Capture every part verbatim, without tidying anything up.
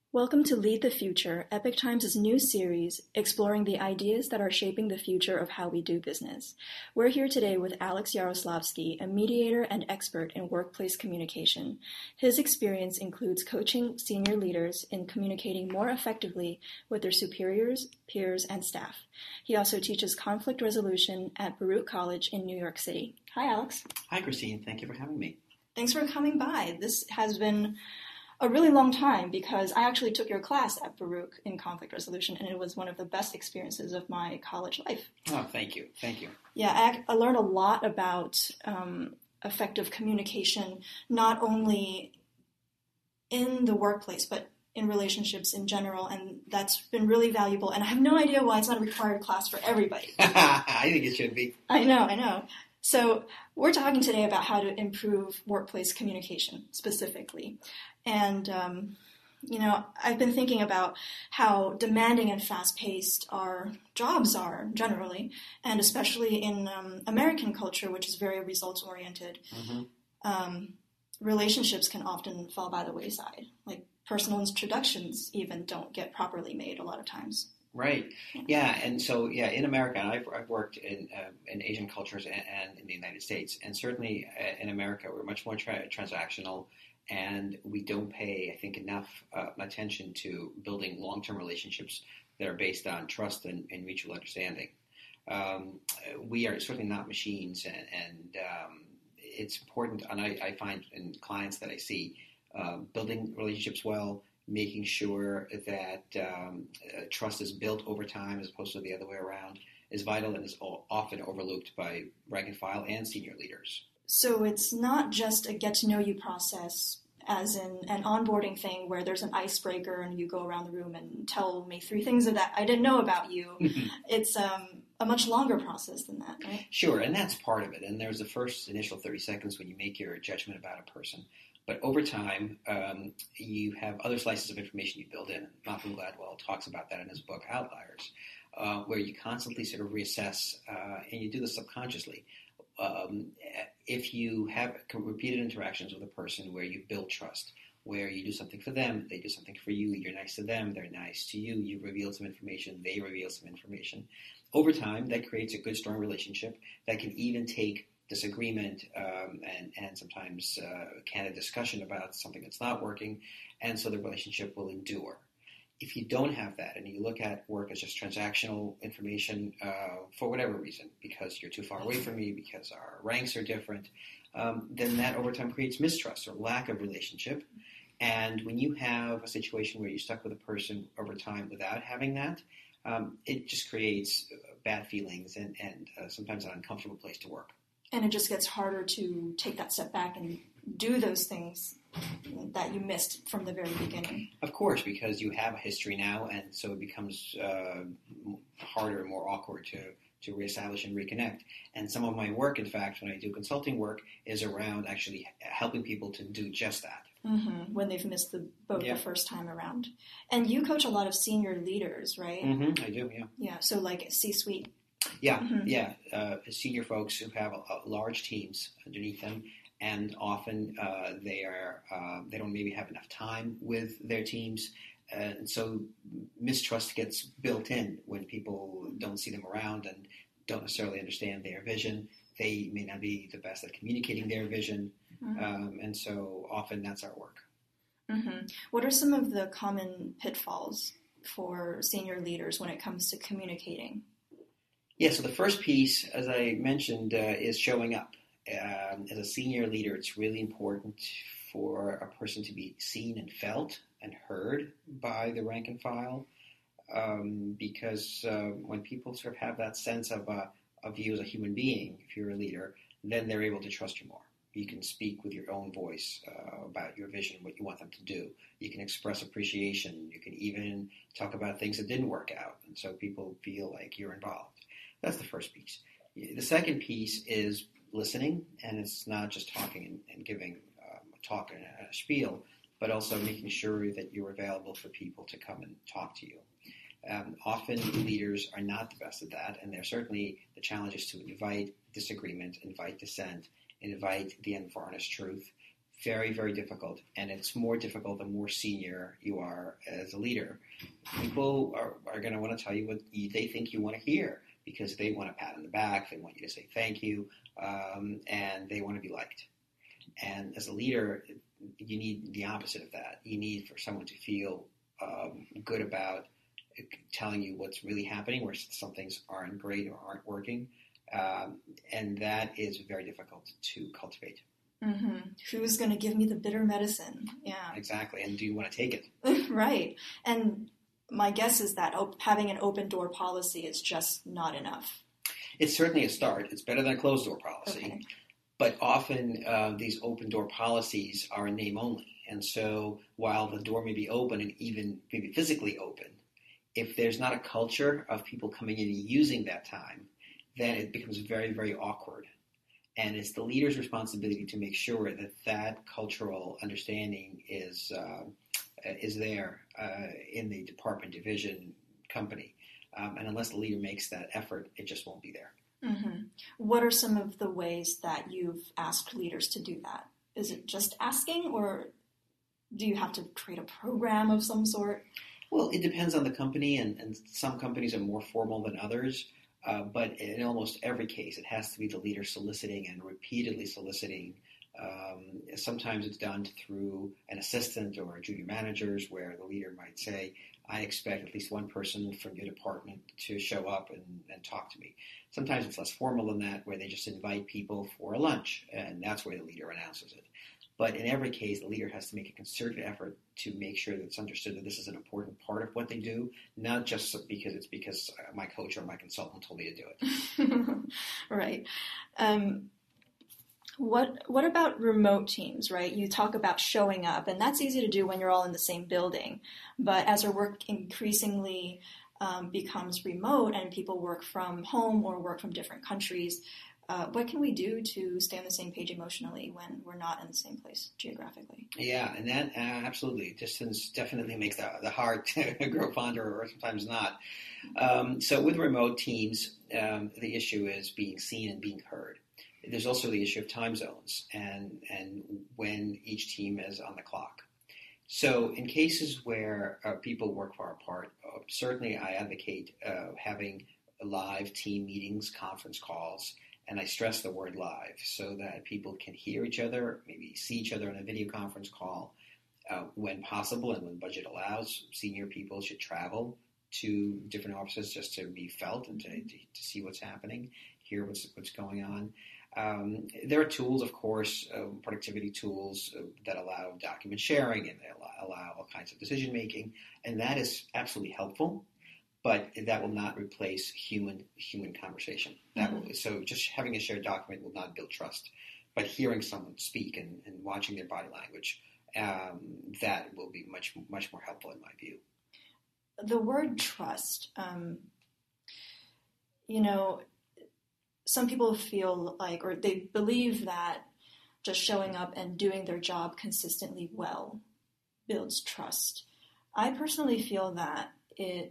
Welcome to Lead the Future, Epic Times' new series exploring the ideas that are shaping the future of how we do business. We're here today with Alex Yaroslavsky, a mediator and expert in workplace communication. His experience includes coaching senior leaders in communicating more effectively with their superiors, peers, and staff. He also teaches conflict resolution at Baruch College in New York City. Hi, Alex. Hi, Christine. Thank you for having me. Thanks for coming by. This has been a really long time because I actually took your class at Baruch in conflict resolution, and it was one of the best experiences of my college life. Oh, thank you. Thank you. Yeah, I, I learned a lot about um, effective communication, not only in the workplace, but in relationships in general, and that's been really valuable. And I have no idea why it's not a required class for everybody. I think it should be. I know, I know. So we're talking today about how to improve workplace communication specifically. And, um, you know, I've been thinking about how demanding and fast-paced our jobs are generally, and especially in um, American culture, which is very results-oriented. Mm-hmm. Um, relationships can often fall by the wayside. Like personal introductions even don't get properly made a lot of times. Right. Yeah. And so, yeah, in America, and I've, I've worked in uh, in Asian cultures and, and in the United States, and certainly uh, in America, we're much more tra- transactional, and we don't pay, I think, enough uh, attention to building long-term relationships that are based on trust and, and mutual understanding. Um, we are certainly not machines, and, and um, it's important, and I, I find in clients that I see, uh, building relationships well, making sure that um, uh, trust is built over time as opposed to the other way around is vital and is often overlooked by rank and file and senior leaders. So it's not just a get-to-know-you process as in an onboarding thing where there's an icebreaker and you go around the room and tell me three things that I didn't know about you. It's um, a much longer process than that, right? Sure, and that's part of it. And there's the first initial thirty seconds when you make your judgment about a person. But over time, um, you have other slices of information you build in. Malcolm Gladwell talks about that in his book, Outliers, uh, where you constantly sort of reassess, uh, and you do this subconsciously. Um, if you have repeated interactions with a person where you build trust, where you do something for them, they do something for you, you're nice to them, they're nice to you, you reveal some information, they reveal some information. Over time, that creates a good, strong relationship that can even take disagreement um, and, and sometimes uh, candid discussion about something that's not working, and so the relationship will endure. If you don't have that and you look at work as just transactional information uh, for whatever reason, because you're too far away from me, because our ranks are different, um, then that over time creates mistrust or lack of relationship. And when you have a situation where you're stuck with a person over time without having that, um, it just creates bad feelings and, and uh, sometimes an uncomfortable place to work. And it just gets harder to take that step back and do those things that you missed from the very beginning. Of course, because you have a history now, and so it becomes uh, harder and more awkward to, to reestablish and reconnect. And some of my work, in fact, when I do consulting work, is around actually helping people to do just that. Mm-hmm. When they've missed the boat yeah. the first time around. And you coach a lot of senior leaders, right? Mm-hmm. I do, yeah. Yeah, so like C-suite. Yeah, mm-hmm. yeah. Uh, senior folks who have a, a large teams underneath them, and often uh, they are uh, they don't maybe have enough time with their teams, uh, and so mistrust gets built in when people don't see them around and don't necessarily understand their vision. They may not be the best at communicating their vision, mm-hmm. um, and so often that's our work. Mm-hmm. What are some of the common pitfalls for senior leaders when it comes to communicating? Yeah, so the first piece, as I mentioned, uh, is showing up. Um, as a senior leader, it's really important for a person to be seen and felt and heard by the rank and file, um, because uh, when people sort of have that sense of, uh, of you as a human being, if you're a leader, then they're able to trust you more. You can speak with your own voice uh, about your vision, what you want them to do. You can express appreciation. You can even talk about things that didn't work out, and so people feel like you're involved. That's the first piece. The second piece is listening, and it's not just talking and, and giving um, a talk and a, a spiel, but also making sure that you're available for people to come and talk to you. Um, often leaders are not the best at that, and there's certainly the challenge is to invite disagreement, invite dissent, invite the unvarnished truth very, very difficult, and it's more difficult the more senior you are as a leader. People are, are going to want to tell you what you, they think you want to hear because they want a pat on the back, they want you to say thank you, um, and they want to be liked. And as a leader, you need the opposite of that. You need for someone to feel um, good about telling you what's really happening, where some things aren't great or aren't working, um, and that is very difficult to cultivate. Mm-hmm. Who's going to give me the bitter medicine? Yeah, exactly. And do you want to take it? Right. And my guess is that op- having an open door policy is just not enough. It's certainly a start. It's better than a closed door policy. Okay. But often uh, these open door policies are in name only. And so while the door may be open and even maybe physically open, if there's not a culture of people coming in and using that time, then it becomes very, very awkward. And it's the leader's responsibility to make sure that that cultural understanding is uh, is there uh, in the department, division, company. Um, and unless the leader makes that effort, it just won't be there. Mm-hmm. What are some of the ways that you've asked leaders to do that? Is it just asking, or do you have to create a program of some sort? Well, it depends on the company, and, and some companies are more formal than others. Uh, but in almost every case, it has to be the leader soliciting and repeatedly soliciting. Um, sometimes it's done through an assistant or junior managers where the leader might say, I expect at least one person from your department to show up and, and talk to me. Sometimes it's less formal than that, where they just invite people for a lunch, and that's where the leader announces it. But in every case, the leader has to make a concerted effort to make sure that it's understood that this is an important part of what they do, not just because it's because my coach or my consultant told me to do it. Right. Um, what what about remote teams, right? You talk about showing up, and that's easy to do when you're all in the same building. But as our work increasingly um, becomes remote and people work from home or work from different countries, Uh, what can we do to stay on the same page emotionally when we're not in the same place geographically? Yeah, and that uh, absolutely. Distance definitely makes the, the heart grow fonder, or sometimes not. Um, so with remote teams, um, the issue is being seen and being heard. There's also the issue of time zones and, and when each team is on the clock. So in cases where uh, people work far apart, uh, certainly I advocate uh, having live team meetings, conference calls, and I stress the word live so that people can hear each other, maybe see each other on a video conference call uh, when possible and when budget allows. Senior people should travel to different offices just to be felt and to, to, to see what's happening, hear what's, what's going on. Um, there are tools, of course, uh, productivity tools uh, that allow document sharing and they allow, allow all kinds of decision making, and that is absolutely helpful. But that will not replace human human conversation. That Mm-hmm. will, so just having a shared document will not build trust. But hearing someone speak and, and watching their body language, um, that will be much much more helpful in my view. The word trust, um, you know, some people feel like, or they believe that just showing up and doing their job consistently well builds trust. I personally feel that it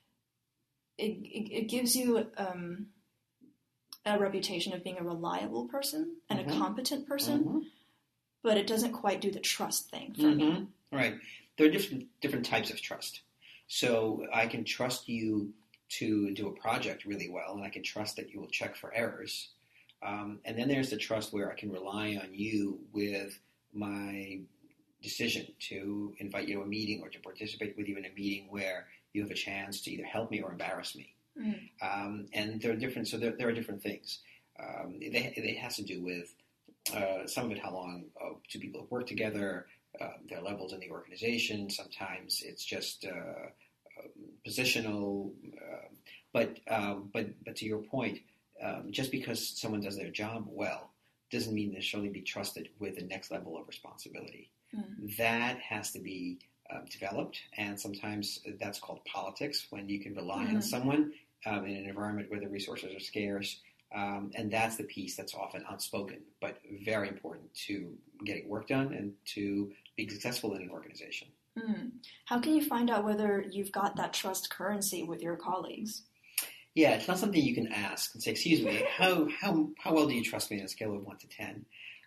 It, it, it gives you um, a reputation of being a reliable person and mm-hmm. a competent person, mm-hmm. but it doesn't quite do the trust thing for mm-hmm. me. Right. There are different different types of trust. So I can trust you to do a project really well, and I can trust that you will check for errors. Um, and then there's the trust where I can rely on you with my decision to invite you to a meeting or to participate with you in a meeting where you have a chance to either help me or embarrass me. Mm. Um, and there are different, so there, there are different things. Um, they, it has to do with uh, some of it, how long uh, two people have worked together, uh, their levels in the organization. Sometimes it's just uh, um, positional. Uh, but, um, but, but to your point, um, just because someone does their job well doesn't mean they should only be trusted with the next level of responsibility. Mm. That has to be Uh, developed, and sometimes that's called politics, when you can rely mm-hmm. on someone um, in an environment where the resources are scarce, um, and that's the piece that's often unspoken, but very important to getting work done and to be successful in an organization. Mm. How can you find out whether you've got that trust currency with your colleagues? Yeah, it's not something you can ask and say, excuse me, how how how well do you trust me on a scale of one to ten?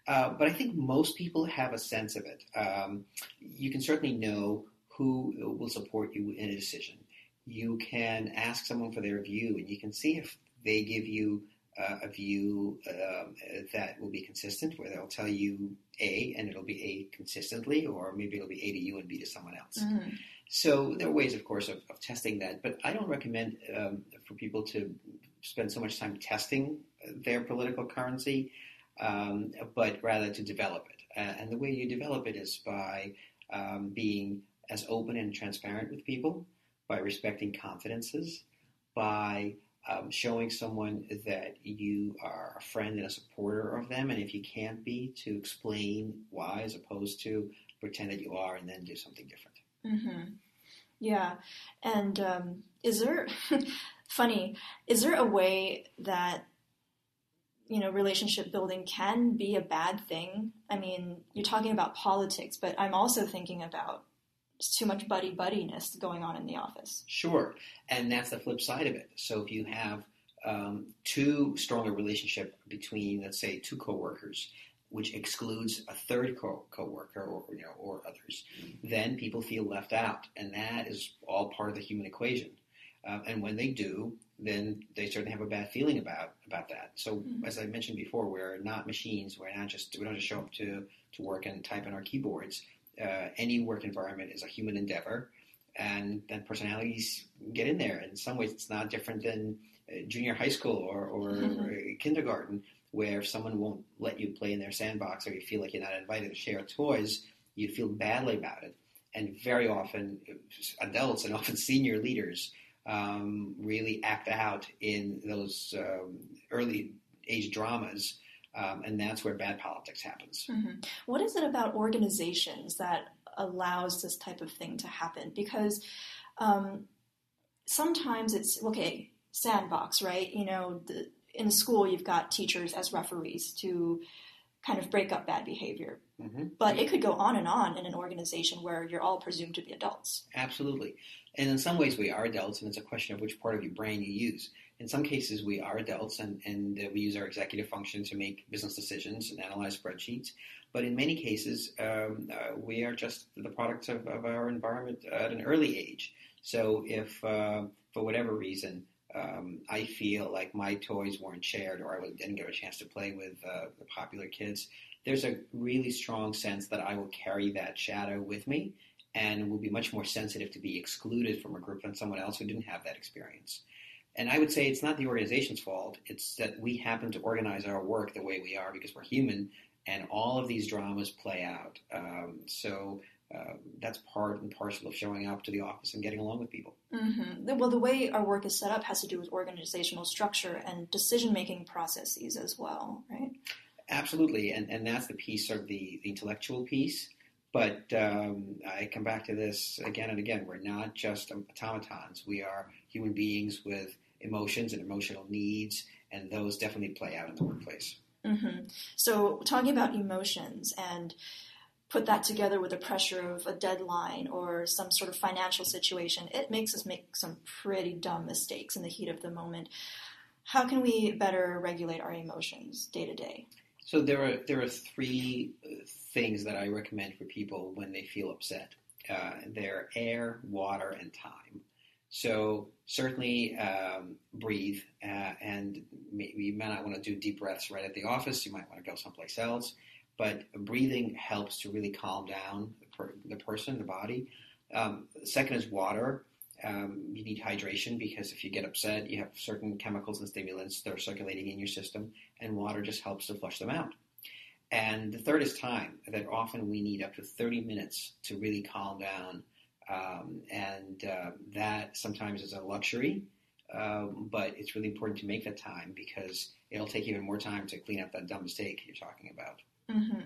Uh, but I think most people have a sense of it. Um, you can certainly know who will support you in a decision. You can ask someone for their view, and you can see if they give you uh, a view um, that will be consistent, where they'll tell you A, and it'll be A consistently, or maybe it'll be A to you and B to someone else. Mm. So there are ways, of course, of, of testing that, but I don't recommend um, for people to spend so much time testing their political currency, um, but rather to develop it. Uh, and the way you develop it is by um, being as open and transparent with people, by respecting confidences, by um, showing someone that you are a friend and a supporter of them, and if you can't be, to explain why, as opposed to pretend that you are and then do something different. Mm-hmm. Yeah. And um, is there, funny, is there a way that, you know, relationship building can be a bad thing? I mean, you're talking about politics, but I'm also thinking about too much buddy-buddiness going on in the office. Sure. And that's the flip side of it. So if you have um, too strong a relationship between, let's say, two coworkers, which excludes a third co- coworker or, you know, or others, then people feel left out. And that is all part of the human equation. Uh, and when they do, then they certainly have a bad feeling about, about that. So mm-hmm. as I mentioned before, we're not machines. We're not just, we don't just show up to, to work and type on our keyboards. Uh, any work environment is a human endeavor, and then personalities get in there. In some ways, it's not different than uh, junior high school or, or mm-hmm. kindergarten, where if someone won't let you play in their sandbox, or you feel like you're not invited to share toys, you feel badly about it. And very often, adults and often senior leaders um, really act out in those um, early age dramas. Um, and that's where bad politics happens. Mm-hmm. What is it about organizations that allows this type of thing to happen? Because um, sometimes it's, okay, sandbox, right? You know, the, in school you've got teachers as referees to kind of break up bad behavior. Mm-hmm. But it could go on and on in an organization where you're all presumed to be adults. Absolutely. And in some ways we are adults, and it's a question of which part of your brain you use. In some cases, we are adults, and, and uh, we use our executive function to make business decisions and analyze spreadsheets. But in many cases, um, uh, we are just the products of, of our environment at an early age. So if, uh, for whatever reason, um, I feel like my toys weren't shared, or I didn't get a chance to play with uh, the popular kids, there's a really strong sense that I will carry that shadow with me, and will be much more sensitive to be excluded from a group than someone else who didn't have that experience. And I would say it's not the organization's fault. It's that we happen to organize our work the way we are because we're human, and all of these dramas play out. Um, so uh, that's part and parcel of showing up to the office and getting along with people. Mm-hmm. Well, the way our work is set up has to do with organizational structure and decision-making processes as well, right? Absolutely, and, and that's the piece of the, the intellectual piece. But um, I come back to this again and again. We're not just automatons. We are human beings with emotions and emotional needs, and those definitely play out in the workplace. Mm-hmm. So talking about emotions and put that together with the pressure of a deadline or some sort of financial situation, it makes us make some pretty dumb mistakes in the heat of the moment. How can we better regulate our emotions day to day? So there are there are three things that I recommend for people when they feel upset. Uh, they're air, water, and time. So certainly um, breathe, uh, and maybe you may not want to do deep breaths right at the office. You might want to go someplace else. But breathing helps to really calm down the, per- the person, the body. Um, second is water. Um, you need hydration because if you get upset, you have certain chemicals and stimulants that are circulating in your system, and water just helps to flush them out. And the third is time, that often we need up to thirty minutes to really calm down. Um, and uh, that sometimes is a luxury, um, but it's really important to make that time because it'll take even more time to clean up that dumb mistake you're talking about. Mm-hmm.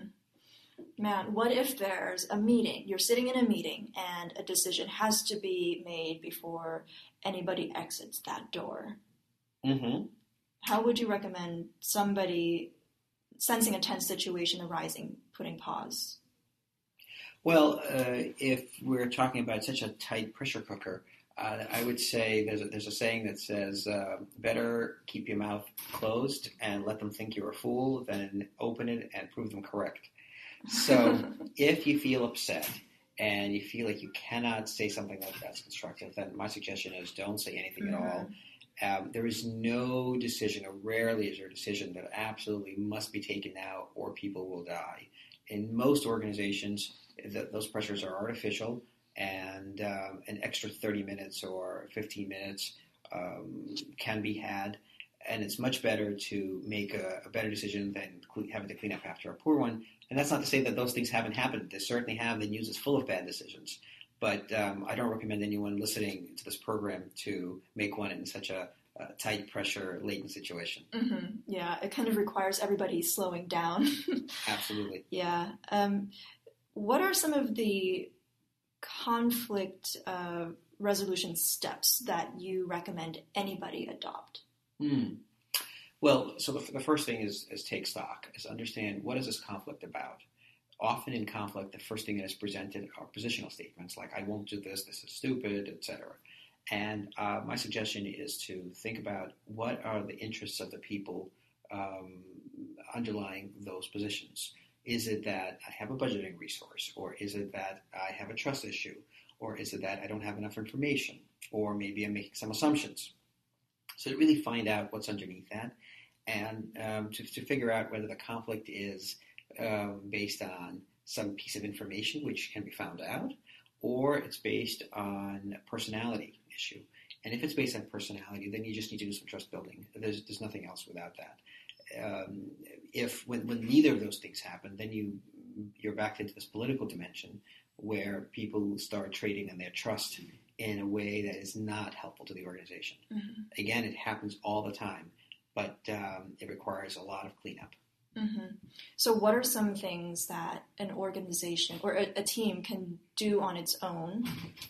Man, what if there's a meeting, you're sitting in a meeting, and a decision has to be made before anybody exits that door? Mm-hmm. How would you recommend somebody sensing a tense situation arising, putting pause? Well, uh, if we're talking about such a tight pressure cooker, Uh, I would say there's a, there's a saying that says, uh, better keep your mouth closed and let them think you're a fool than open it and prove them correct. So if you feel upset and you feel like you cannot say something like that's constructive, then my suggestion is don't say anything mm-hmm. at all. Um, there is no decision, or rarely is there a decision that absolutely must be taken now or people will die. In most organizations, th- those pressures are artificial, and um, an extra thirty minutes or fifteen minutes um, can be had. And it's much better to make a, a better decision than cle- having to clean up after a poor one. And that's not to say that those things haven't happened. They certainly have. The news is full of bad decisions. But um, I don't recommend anyone listening to this program to make one in such a, a tight pressure, latent situation. Mm-hmm. Yeah, it kind of requires everybody slowing down. Absolutely. Yeah. Um, what are some of the conflict uh, resolution steps that you recommend anybody adopt? Hmm. Well, so the, the first thing is, is take stock, is understand what is this conflict about. Often in conflict, the first thing that is presented are positional statements like, I won't do this, this is stupid, et cetera. And uh, my suggestion is to think about what are the interests of the people um, underlying those positions. Is it that I have a budgeting resource? Or is it that I have a trust issue? Or is it that I don't have enough information? Or maybe I'm making some assumptions. So to really find out what's underneath that, and um, to, to figure out whether the conflict is um, based on some piece of information which can be found out, or it's based on a personality issue. And if it's based on personality, then you just need to do some trust building. There's, there's nothing else without that. Um, if when, when neither of those things happen, then you you're back into this political dimension where people start trading on their trust in a way that is not helpful to the organization. Mm-hmm. Again, it happens all the time, but um, it requires a lot of cleanup. Mm-hmm. So what are some things that an organization or a, a team can do on its own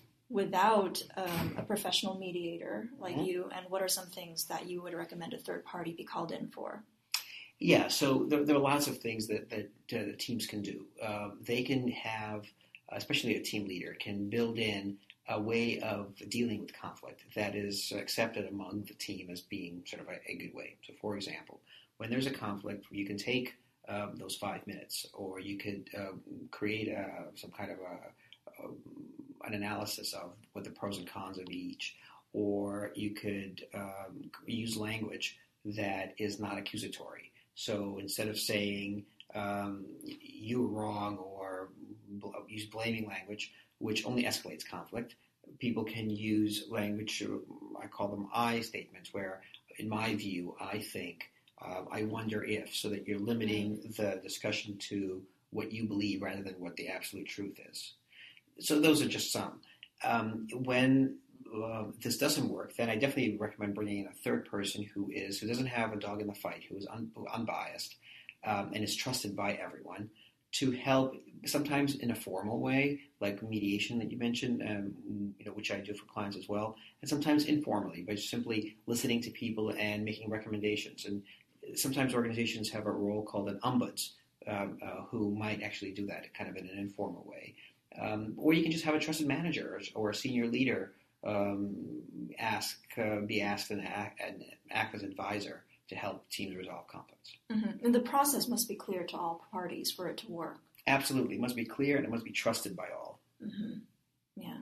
without um, a professional mediator like mm-hmm. you, and what are some things that you would recommend a third party be called in for? Yeah, so there, there are lots of things that, that uh, teams can do. Uh, they can have, especially a team leader, can build in a way of dealing with conflict that is accepted among the team as being sort of a, a good way. So, for example, when there's a conflict, you can take um, those five minutes, or you could um, create a, some kind of a, a, an analysis of what the pros and cons of each, or you could um, use language that is not accusatory. So instead of saying um, you were wrong, or bl- use blaming language, which only escalates conflict, people can use language, I call them I statements, where in my view, I think, uh, I wonder if, so that you're limiting the discussion to what you believe rather than what the absolute truth is. So those are just some. Um, when uh, this doesn't work, then I definitely recommend bringing in a third person who is who doesn't have a dog in the fight, who is un, unbiased um, and is trusted by everyone, to help, sometimes in a formal way, like mediation that you mentioned, um, you know, which I do for clients as well, and sometimes informally, by simply listening to people and making recommendations. And sometimes organizations have a role called an ombuds, um, uh, who might actually do that kind of in an informal way. Um, or you can just have a trusted manager or a senior leader um, ask, uh, be asked and act, and act as advisor to help teams resolve conflicts. Mm-hmm. And the process must be clear to all parties for it to work. Absolutely. It must be clear and it must be trusted by all. Mm-hmm. Yeah.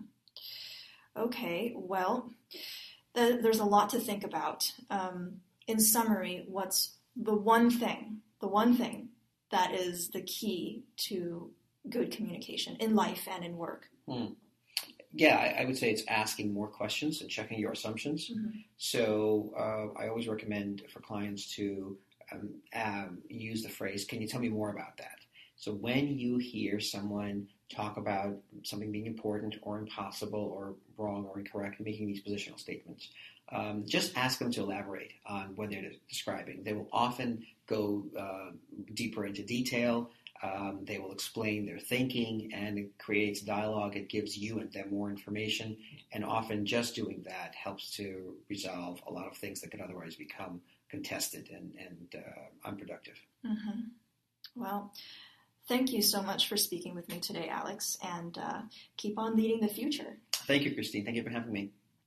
Okay, well, th- there's a lot to think about. Um, in summary, what's the one thing, the one thing that is the key to good communication in life and in work? Hmm. Yeah, I, I would say it's asking more questions and checking your assumptions. Mm-hmm. So uh, I always recommend for clients to um, um, use the phrase, can you tell me more about that? So when you hear someone talk about something being important or impossible or wrong or incorrect, making these positional statements, um, just ask them to elaborate on what they're describing. They will often go uh, deeper into detail. Um, they will explain their thinking, and it creates dialogue. It gives you and them more information, and often just doing that helps to resolve a lot of things that could otherwise become contested and, and uh, unproductive. Mm-hmm. Well, thank you so much for speaking with me today, Alex, and uh, keep on leading the future. Thank you, Christine. Thank you for having me.